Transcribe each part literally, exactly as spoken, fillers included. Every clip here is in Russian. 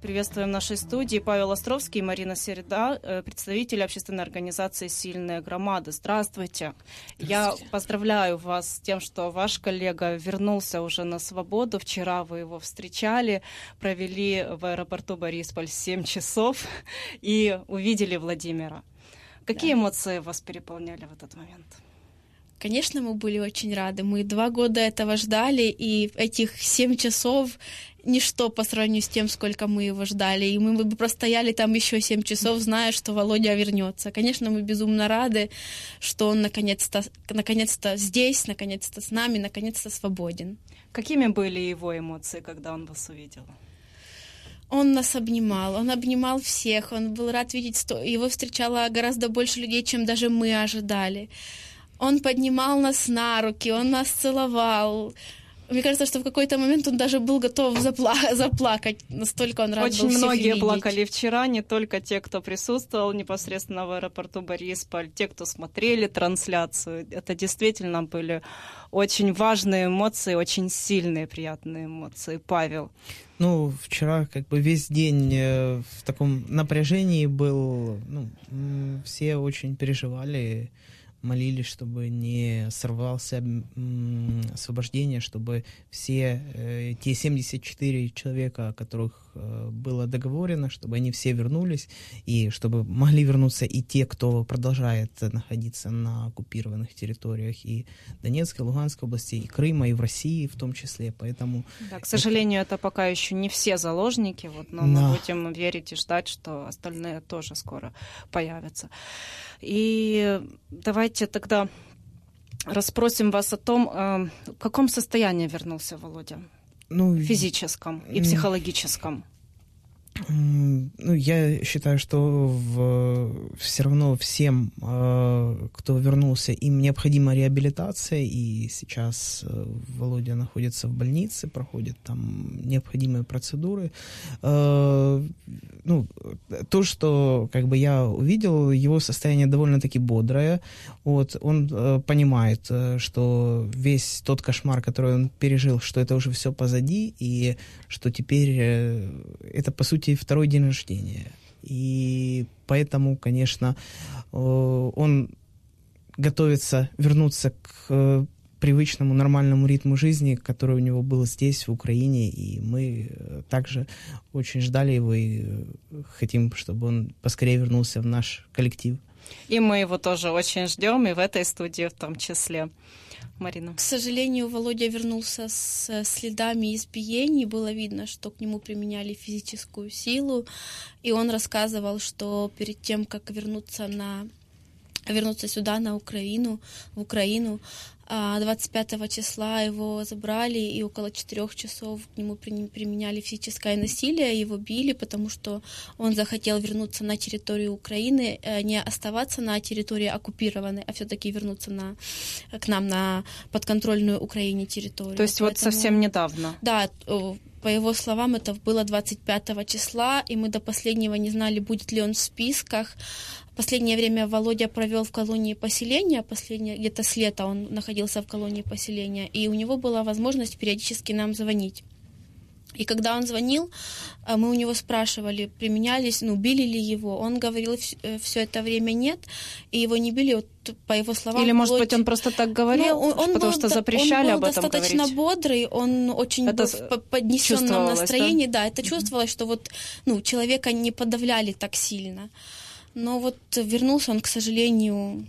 приветствуем в нашей студии Павел Островский и Марина Середа, представители общественной организации «Сильные громады». Здравствуйте. Здравствуйте. Я поздравляю вас с тем, что ваш коллега вернулся уже на свободу. Вчера вы его встречали, провели в аэропорту Борисполь семь часов и увидели Владимира. Какие да. эмоции вас переполняли в этот момент? Конечно, мы были очень рады. Мы два года этого ждали, и этих семь часов ничто по сравнению с тем, сколько мы его ждали. И мы бы простояли там еще семь часов, зная, что Володя вернется. Конечно, мы безумно рады, что он наконец-то, наконец-то здесь, наконец-то с нами, наконец-то свободен. Какими были его эмоции, когда он вас увидел? Он нас обнимал, он обнимал всех, он был рад видеть, что его встречало гораздо больше людей, чем даже мы ожидали. Он поднимал нас на руки, он нас целовал. Мне кажется, что в какой-то момент он даже был готов запла- заплакать, настолько он рад Очень был всех многие видеть. плакали вчера, не только те, кто присутствовал непосредственно в аэропорту Борисполь, те, кто смотрели трансляцию. Это действительно были очень важные эмоции, очень сильные, приятные эмоции. Павел. Ну, вчера как бы весь день в таком напряжении был. Ну, все очень переживали, молились, чтобы не сорвался м, освобождение, чтобы все э, те семьдесят четыре человека, о которых э, было договорено, чтобы они все вернулись, и чтобы могли вернуться и те, кто продолжает находиться на оккупированных территориях и Донецкой, Луганской области, и Крыма, и в России в том числе. Поэтому да, к сожалению, это... это пока еще не все заложники, вот, но да. мы будем верить и ждать, что остальные тоже скоро появятся. И давайте тогда расспросим вас о том, в каком состоянии вернулся Володя, ну, в физическом и психологическом. Ну, я считаю, что в, все равно всем, э, кто вернулся, им необходима реабилитация, и сейчас э, Володя находится в больнице, проходит там необходимые процедуры. Э, ну, то, что как бы я увидел, его состояние довольно-таки бодрое. Вот, он э, понимает, э, что весь тот кошмар, который он пережил, что это уже все позади, и что теперь э, это, по сути, второй день рождения. И поэтому, конечно, он готовится вернуться к привычному нормальному ритму жизни, который у него был здесь, в Украине, и мы также очень ждали его и хотим, чтобы он поскорее вернулся в наш коллектив. И мы его тоже очень ждем, и в этой студии в том числе. Марина. К сожалению, Володя вернулся с следами избиений. Было видно, что к нему применяли физическую силу. И он рассказывал, что перед тем, как вернуться, на, вернуться сюда, на Украину, в Украину, двадцать пятого числа его забрали, и около четырех часов к нему применяли физическое насилие, его били, потому что он захотел вернуться на территорию Украины, не оставаться на территории оккупированной, а все-таки вернуться на, к нам на подконтрольную Украине территорию. То есть Поэтому, вот совсем недавно? Да, по его словам, это было двадцать пятого числа, и мы до последнего не знали, будет ли он в списках. Последнее время Володя провел в колонии поселения, последнее, где-то с лета он находился в колонии поселения, и у него была возможность периодически нам звонить. И когда он звонил, мы у него спрашивали, применялись, ну, били ли его. Он говорил, все это время нет, и его не били, вот, по его словам. Или, может быть, он просто так говорил, ну, он потому был, что запрещали об этом говорить? Он был достаточно бодрый, он очень это был в поднесенном настроении. Да? да, это чувствовалось, что вот, ну, человека не подавляли так сильно. Но вот вернулся он, к сожалению...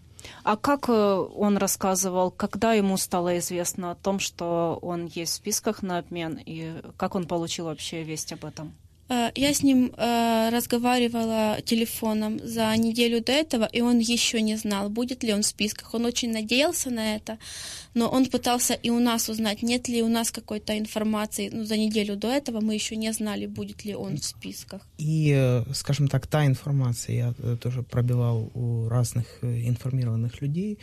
А как он рассказывал, когда ему стало известно о том, что он есть в списках на обмен, и как он получил вообще весть об этом? Я с ним э, разговаривала телефоном за неделю до этого, и он еще не знал, будет ли он в списках. Он очень надеялся на это, но он пытался и у нас узнать, нет ли у нас какой-то информации. Ну, за неделю до этого мы еще не знали, будет ли он в списках. И, скажем так, та информация, я тоже пробивал у разных информированных людей,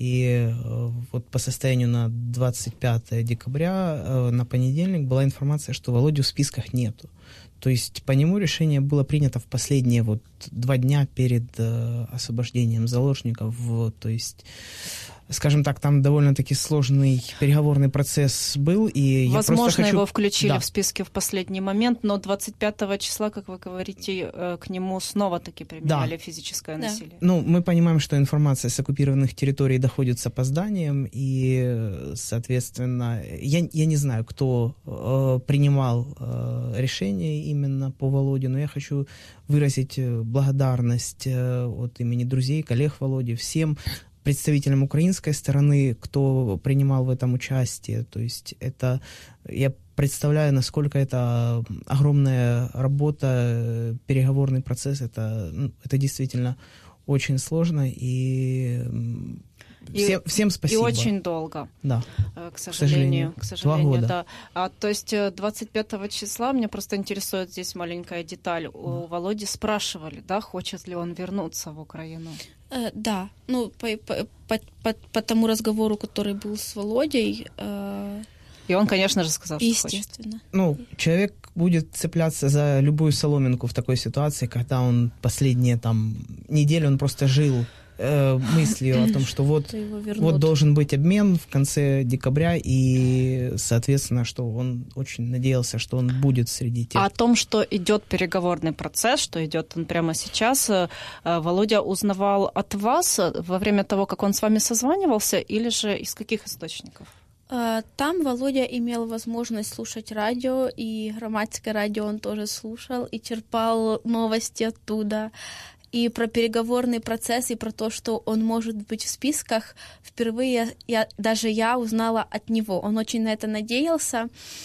и вот по состоянию на двадцать пятое декабря, на понедельник, была информация, что Володи в списках нету. То есть по нему решение было принято в последние вот два дня перед э, освобождением заложников. Вот, то есть, скажем так, там довольно-таки сложный переговорный процесс был. И возможно, я просто хочу... его включили да. в списке в последний момент, но двадцать пятого числа, как вы говорите, к нему снова-таки применяли да. физическое да. насилие. Ну, мы понимаем, что информация с оккупированных территорий доходит с опозданием, и, соответственно, я, я не знаю, кто э, принимал э, решение именно по Володе, но я хочу выразить благодарность э, от имени друзей, коллег Володи, всем представителям украинской стороны, кто принимал в этом участие. То есть это, я представляю, насколько это огромная работа, переговорный процесс, это, ну, это действительно очень сложно, и, и всем, всем спасибо. И очень долго, да. к сожалению. К сожалению, к сожалению Два года. Да. А, то есть двадцать пятого числа, меня просто интересует здесь маленькая деталь, у Володи спрашивали, да, хочет ли он вернуться в Украину? Э, да, ну, по, по, по, по, по тому разговору, который был с Володей... Э... И он, конечно же, сказал, что естественно. Хочет. Ну, человек будет цепляться за любую соломинку в такой ситуации, когда он последние там недели, он просто жил э, мыслью о том, что вот, вот должен быть обмен в конце декабря, и, соответственно, что он очень надеялся, что он будет среди тех. А о том, что идет переговорный процесс, что идет он прямо сейчас, Володя узнавал от вас во время того, как он с вами созванивался, или же из каких источников? Там Володя имел возможность слушать радио, и громадское радио он тоже слушал, и черпал новости оттуда. И про переговорный процесс, и про то, что он может быть в списках, впервые я, даже я узнала от него. Он очень на это надеялся.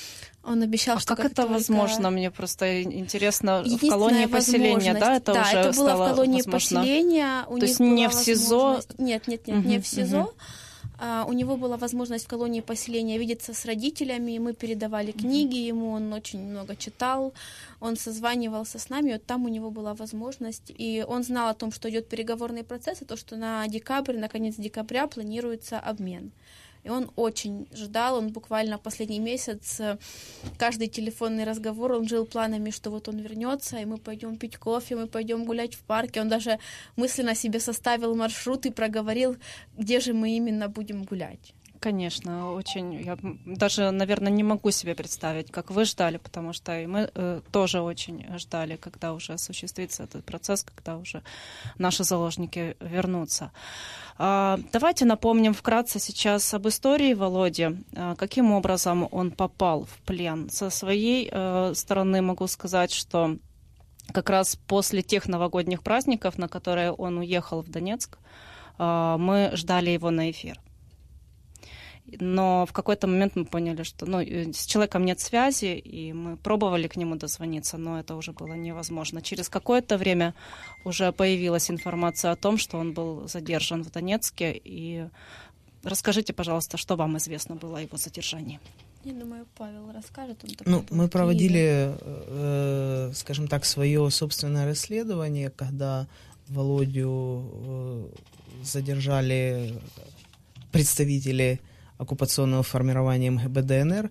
Он обещал, а что как, как это только... возможно? Мне просто интересно, в колонии поселения, да, это да, уже это было стало в колонии возможно? поселения. У то них есть не в СИЗО? Нет, нет, нет, угу, не в СИЗО. Угу. Uh, у него была возможность в колонии поселения видеться с родителями, и мы передавали книги ему, он очень много читал, он созванивался с нами, вот там у него была возможность, и он знал о том, что идет переговорный процесс, и то, что на декабрь, на конец декабря планируется обмен. И он очень ждал, он буквально последний месяц, каждый телефонный разговор, он жил планами, что вот он вернется, и мы пойдем пить кофе, мы пойдем гулять в парке. Он даже мысленно себе составил маршрут и проговорил, где же мы именно будем гулять. Конечно, очень. Я даже, наверное, не могу себе представить, как вы ждали, потому что и мы э, тоже очень ждали, когда уже осуществится этот процесс, когда уже наши заложники вернутся. А, давайте напомним вкратце сейчас об истории Володи, а, каким образом он попал в плен. Со своей э, стороны могу сказать, что как раз после тех новогодних праздников, на которые он уехал в Донецк, э, мы ждали его на эфир. Но в какой-то момент мы поняли, что ну, с человеком нет связи, и мы пробовали к нему дозвониться, но это уже было невозможно. Через какое-то время уже появилась информация о том, что он был задержан в Донецке. И расскажите, пожалуйста, что вам известно было о его задержании? Я думаю, Павел расскажет. Он ну, мы проводили, э, скажем так, свое собственное расследование, когда Володю э, задержали представители оккупационного формирования эм гэ бэ дэ эн эр.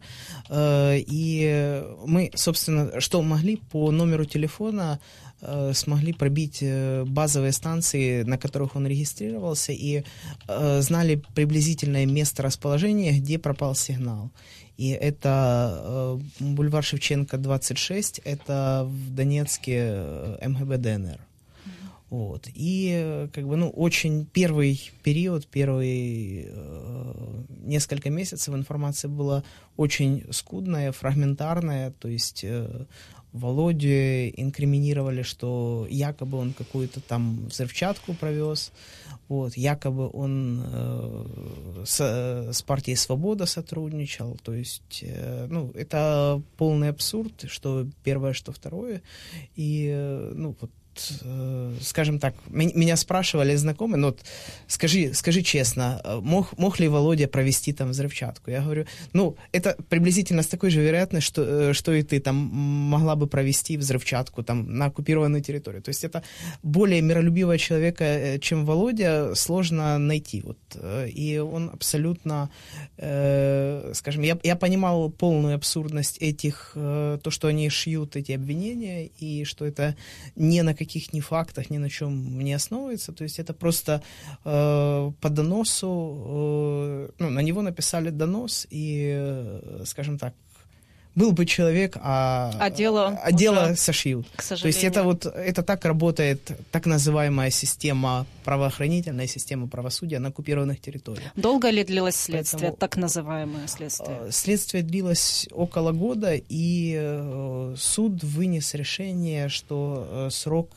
И мы, собственно, что могли, по номеру телефона смогли пробить базовые станции, на которых он регистрировался, и знали приблизительное место расположения, где пропал сигнал. И это бульвар Шевченко, двадцать шесть, это в Донецке эм гэ бэ дэ эн эр. Вот. И как бы, ну, очень первый период, первые э, несколько месяцев информация была очень скудная, фрагментарная, то есть э, Володю инкриминировали, что якобы он какую-то там взрывчатку провез, вот, якобы он э, с, с партией «Свобода» сотрудничал, то есть, э, ну, это полный абсурд, что первое, что второе, и, э, ну, вот, скажем так, меня спрашивали знакомые, ну, вот, скажи, скажи честно, мог, мог ли Володя провести там взрывчатку? Я говорю, ну, это приблизительно с такой же вероятностью, что, что и ты там могла бы провести взрывчатку там на оккупированной территории. То есть это более миролюбивого человека, чем Володя, сложно найти. Вот. И он абсолютно, э, скажем, я, я понимал полную абсурдность этих, э, то, что они шьют эти обвинения, и что это ни на каких ни фактах, ни на чем не основывается. То есть это просто э, по доносу, э, ну, на него написали донос, и, э, скажем так, был бы человек, а, а дело, а дело сошьют. К сожалению. То есть это вот это так работает так называемая система правоохранительная, система правосудия на оккупированных территориях. Долго ли длилось следствие, Поэтому, так называемое следствие? Следствие длилось около года, и э, суд вынес решение, что э, срок,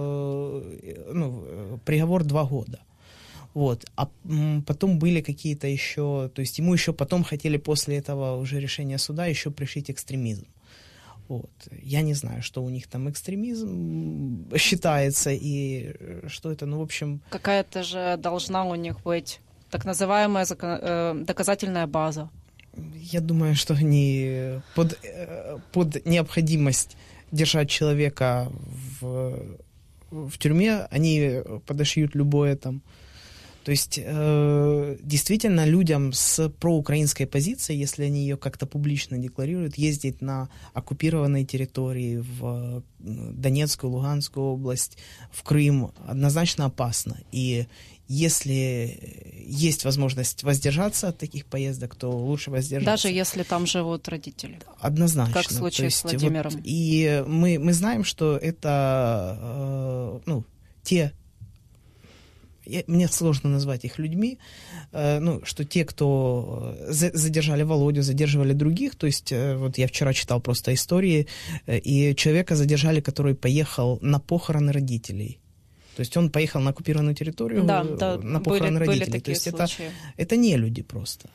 э, ну, приговор два года. Вот. А потом были какие-то еще... То есть ему еще потом хотели после этого уже решения суда еще пришить экстремизм. Вот. Я не знаю, что у них там экстремизм считается и что это, ну, в общем... Какая-то же должна у них быть так называемая закон... э, доказательная база. Я думаю, что они под, под необходимость держать человека в, в тюрьме, они подошьют любое там... То есть э, действительно людям с проукраинской позицией, если они ее как-то публично декларируют, ездить на оккупированные территории, в Донецкую, Луганскую область, в Крым, однозначно опасно. И если есть возможность воздержаться от таких поездок, то лучше воздержаться. Даже если там живут родители. Однозначно. Как в случае с Владимиром. Вот, и мы, мы знаем, что это э, ну, те... Я, мне сложно назвать их людьми, э, ну, что те, кто за, задержали Володю, задерживали других, то есть э, вот я вчера читал просто истории, э, и человека задержали, который поехал на похороны родителей. То есть он поехал на оккупированную территорию, да, да, на похороны были, родителей. Были то есть это, это не люди просто.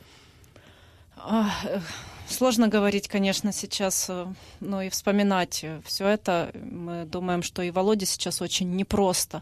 Сложно говорить, конечно, сейчас, но и вспоминать все это. Мы думаем, что и Володе сейчас очень непросто.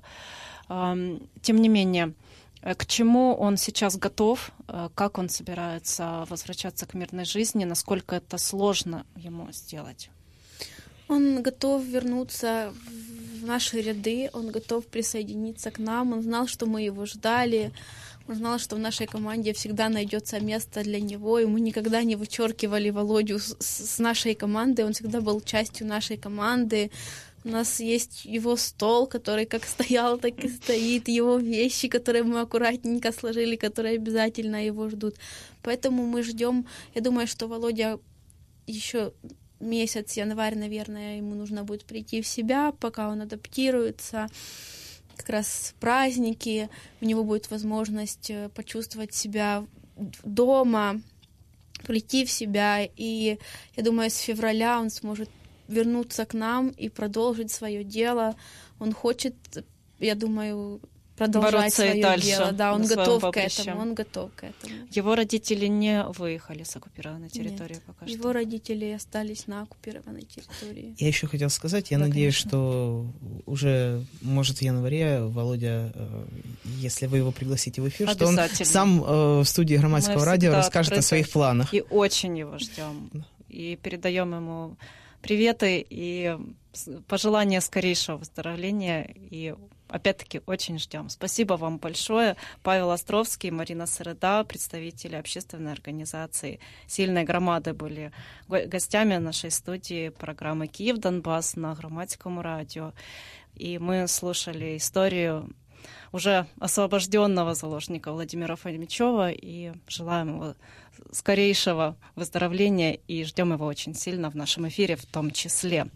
Тем не менее, к чему он сейчас готов, как он собирается возвращаться к мирной жизни, насколько это сложно ему сделать? Он готов вернуться в наши ряды, он готов присоединиться к нам, он знал, что мы его ждали, он знал, что в нашей команде всегда найдется место для него, и мы никогда не вычеркивали Володю с, с нашей команды, он всегда был частью нашей команды. У нас есть его стол, который как стоял, так и стоит, его вещи, которые мы аккуратненько сложили, которые обязательно его ждут. Поэтому мы ждем. Я думаю, что Володя еще месяц, январь, наверное, ему нужно будет прийти в себя, пока он адаптируется. Как раз праздники, у него будет возможность почувствовать себя дома, прийти в себя. И я думаю, с февраля он сможет вернуться к нам и продолжить свое дело. Он хочет, я думаю, продолжать свое дело. Да, он готов к этому, он готов к этому. Его родители не выехали с оккупированной территории Нет, пока что? Его родители остались на оккупированной территории. Я еще хотел сказать, я да, надеюсь, конечно. Что уже, может, в январе Володя, если вы его пригласите в эфир, что он сам в студии Громадского радио расскажет о своих планах. И очень его ждем. И передаем ему приветы и пожелания скорейшего выздоровления. И опять-таки очень ждем. Спасибо вам большое. Павел Островский, Марина Середа, представители общественной организации «Сильные громады» были гостями нашей студии программы «Киев-Донбасс» на Громадском радио. И мы слушали историю уже освобожденного заложника Владимира Фомичева и желаем его скорейшего выздоровления и ждем его очень сильно в нашем эфире в том числе.